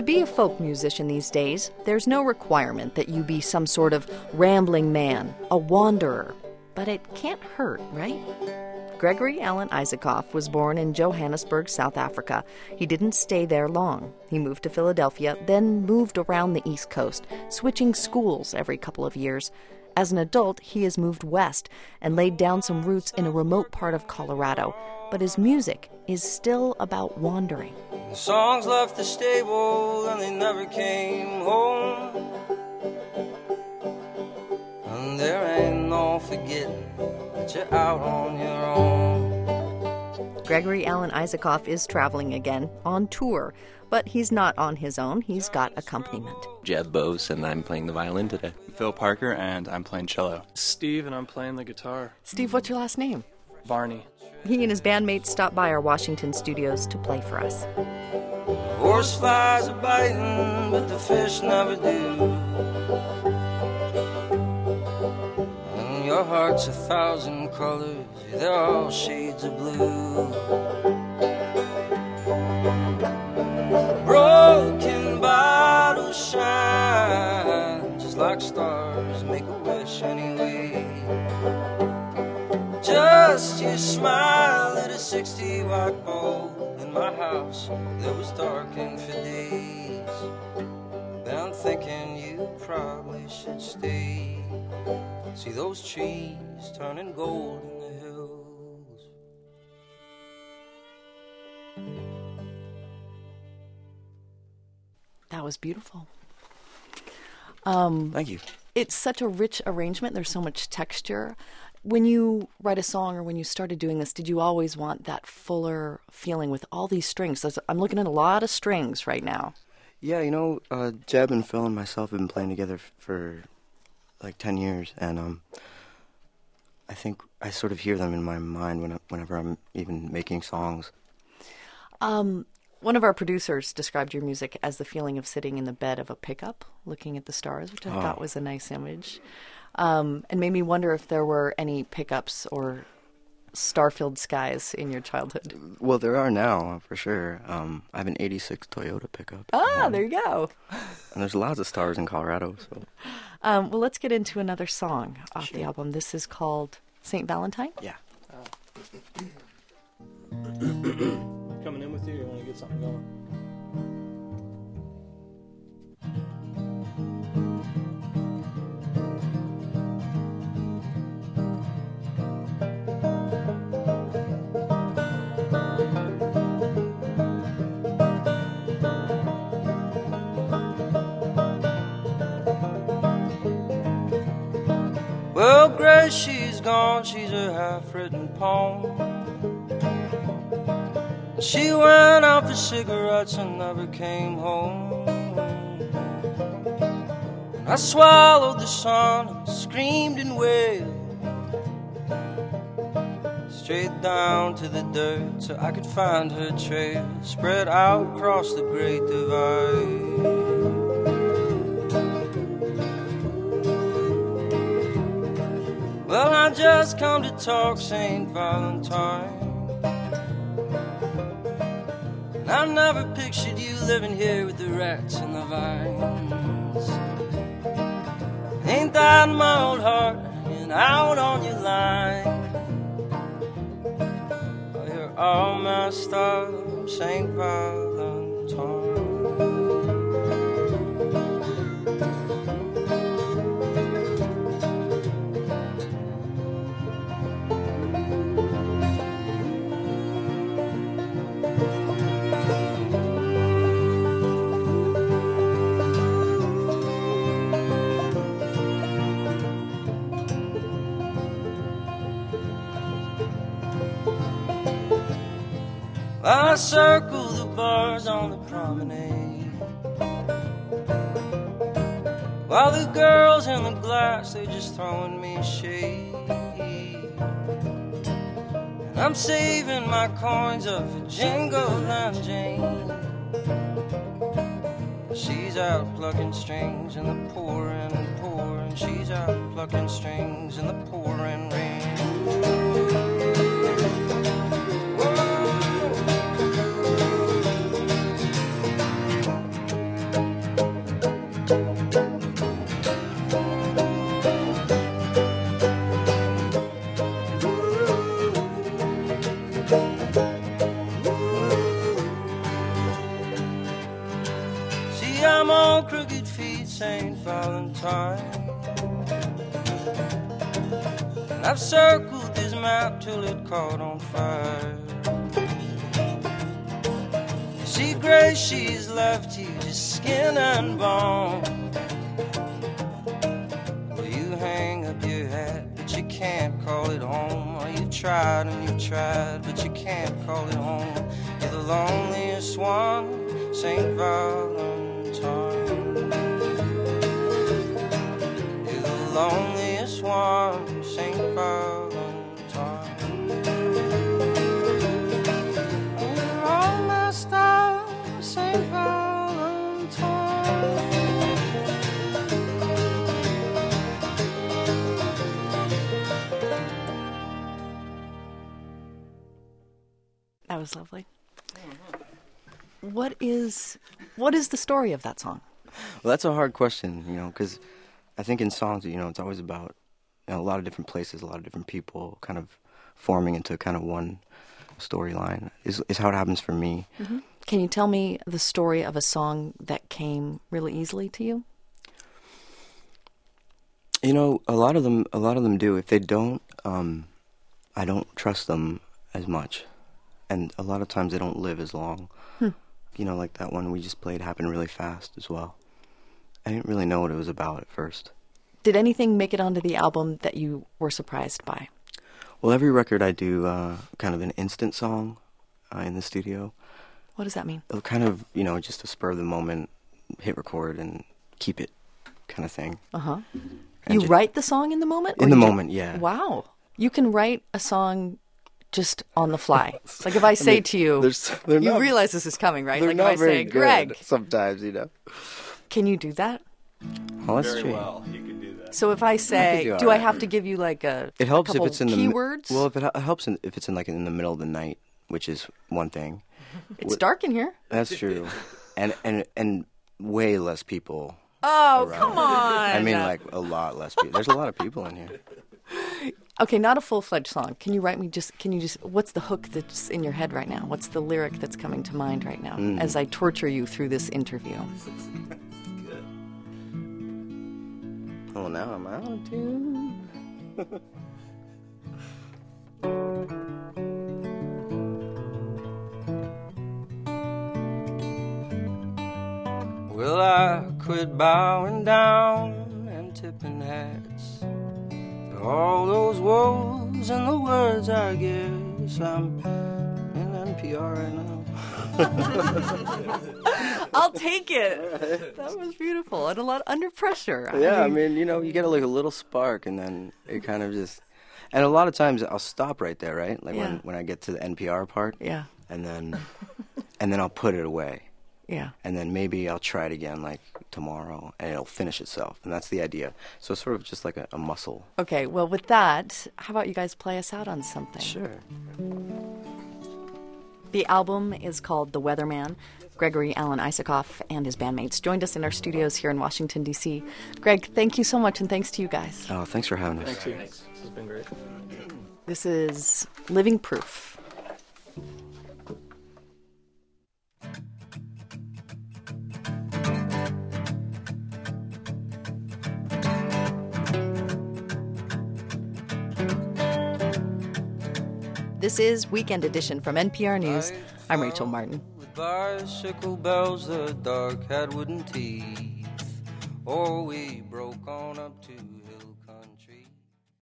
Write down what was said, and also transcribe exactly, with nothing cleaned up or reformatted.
be a folk musician these days, there's no requirement that you be some sort of rambling man, a wanderer. But it can't hurt, right? Gregory Alan Isakov was born in Johannesburg, South Africa. He didn't stay there long. He moved to Philadelphia, then moved around the East Coast, switching schools every couple of years. As an adult, he has moved west and laid down some roots in a remote part of Colorado. But his music is still about wandering. The songs left the stable and they never came home. And there ain't no forgetting that you're out on your own. Gregory Alan Isakov is traveling again, on tour. But he's not on his own. He's got accompaniment. Jeb Bose, and I'm playing the violin today. Phil Parker, and I'm playing cello. Steve, and I'm playing the guitar. Steve, what's your last name? Barney. He and his bandmates stopped by our Washington studios to play for us. Horse flies are biting, but the fish never do. And your heart's a thousand colors, they're all shades of blue. Broken bottles shine just like stars, make a wish anyway. Just you smile at a sixty watt bulb in my house that was darkened for days. Then I'm thinking you probably should stay. See those trees turning gold in the hills. That was beautiful. Um, Thank you. It's such a rich arrangement. There's so much texture. When you write a song or when you started doing this, did you always want that fuller feeling with all these strings? I'm looking at a lot of strings right now. Yeah, you know, uh, Jeb and Phil and myself have been playing together f- for like ten years, and um, I think I sort of hear them in my mind when I, whenever I'm even making songs. Um, one of our producers described your music as the feeling of sitting in the bed of a pickup, looking at the stars, which I oh. thought was a nice image. Um, and made me wonder if there were any pickups or star-filled skies in your childhood. Well, there are now, for sure. Um, I have an eighty-six Toyota pickup. Ah, um, there you go. And there's lots of stars in Colorado. So, um, well, let's get into another song off Sure. the album. This is called Saint Valentine. Yeah. Coming in with you, you want to get something going? Well, Grace, she's gone, she's a half-written poem. She went out for cigarettes and never came home. And I swallowed the sun and screamed and wailed straight down to the dirt so I could find her trail spread out across the great divide. Well, I just come to talk Saint Valentine. And I never pictured you living here with the rats and the vines. Ain't that my old heart and out on your line? Well, you're all messed up, Saint Valentine. I circle the bars on the promenade, while the girls in the glass, they're just throwing me shade. And I'm saving my coins up for Jingle and Jane. She's out plucking strings in the pouring and pouring. She's out plucking strings in the pouring rain. See, I'm on crooked feet, Saint Valentine, and I've circled this map till it caught on fire. See, Grace, she's left you just skin and bone. Well, you hang up your hat, but you can't call it home. Oh, you've tried and you've tried, but you can't call it home. You're the loneliest one, Saint Valentine. You're the loneliest one, Saint Valentine. You're all messed up, Saint Valentine. That was lovely. What is what is the story of that song? Well, that's a hard question, you know, because I think in songs, you know, it's always about, you know, a lot of different places, a lot of different people kind of forming into kind of one storyline is, is how it happens for me. Mm-hmm. Can you tell me the story of a song that came really easily to you? You know, a lot of them, a lot of them do. If they don't, um, I don't trust them as much. And a lot of times they don't live as long. Hmm. You know, like that one we just played happened really fast as well. I didn't really know what it was about at first. Did anything make it onto the album that you were surprised by? Well, every record I do uh, kind of an instant song uh, in the studio. What does that mean? It'll kind of, you know, just a spur of the moment, hit record and keep it kind of thing. Uh-huh. And You ju- write the song in the moment? In or the you ju- moment, yeah. Wow. You can write a song just on the fly. Like if I say mean, to you, there's- they're you not- realize this is coming, right? They're Like not if I very say, good Greg, sometimes, you know. can you do that? Well, that's Very true. well, you can do that. So if I say, do do, all I right. have to give you like a, It helps a if couple it's in the mi- keywords? Well, if it, it helps in, if it's in like in the middle of the night, which is one thing. It's dark in here. That's true, and and and way less people. Oh, around. come on. I mean, like a lot less people. There's a lot of people in here. Okay, not a full-fledged song. Can you write me just, can you just, what's the hook that's in your head right now? What's the lyric that's coming to mind right now Mm. as I torture you through this interview? Oh, now I'm out of tune. Well, I quit bowing down and tipping hats to all those woes and the words, I guess. I'm in N P R right now. I'll take it. That was beautiful and a lot under pressure. Yeah, I mean, you know, you get like a little spark, and then it kind of just. And a lot of times I'll stop right there, right? Like Yeah. when when I get to the N P R part, Yeah, and then and then I'll put it away. yeah. And then maybe I'll try it again like tomorrow and it'll finish itself. And that's the idea. So it's sort of just like a, a muscle. Okay, well, with that, how about you guys play us out on something? Sure. The album is called The Weatherman. Gregory Alan Isakoff and his bandmates joined us in our studios here in Washington, D C. Greg, thank you so much, and thanks to you guys. Oh, thanks for having us. Thanks, you. This has been great. This is Living Proof. This is Weekend Edition from N P R News. I'm Rachel Martin. With bicycle bells, the dark had wooden teeth. Or we broke on up to Hill.